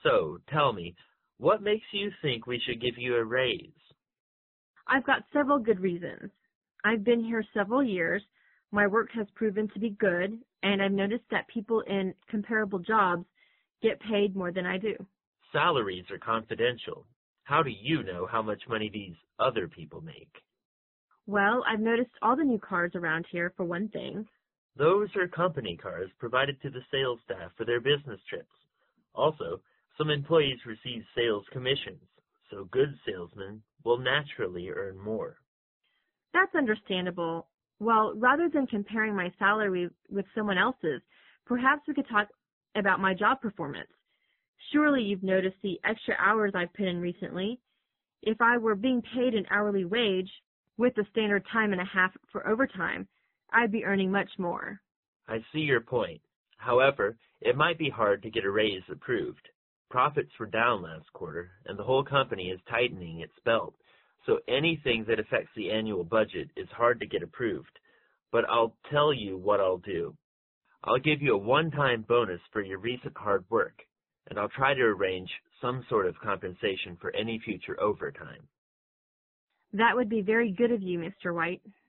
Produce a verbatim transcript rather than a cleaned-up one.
So, tell me, what makes you think we should give you a raise? I've got several good reasons. I've been here several years, my work has proven to be good, and I've noticed that people in comparable jobs get paid more than I do. Salaries are confidential. How do you know how much money these other people make? Well, I've noticed all the new cars around here, for one thing. Those are company cars provided to the sales staff for their business trips. Also, some employees receive sales commissions, so good salesmen will naturally earn more. That's understandable. Well, rather than comparing my salary with someone else's, perhaps we could talk about my job performance. Surely you've noticed the extra hours I've put in recently. If I were being paid an hourly wage with the standard time and a half for overtime, I'd be earning much more. I see your point. However, it might be hard to get a raise approved. Profits were down last quarter, and the whole company is tightening its belt, so anything that affects the annual budget is hard to get approved. But I'll tell you what I'll do. I'll give you a one-time bonus for your recent hard work, and I'll try to arrange some sort of compensation for any future overtime. That would be very good of you, Mister White.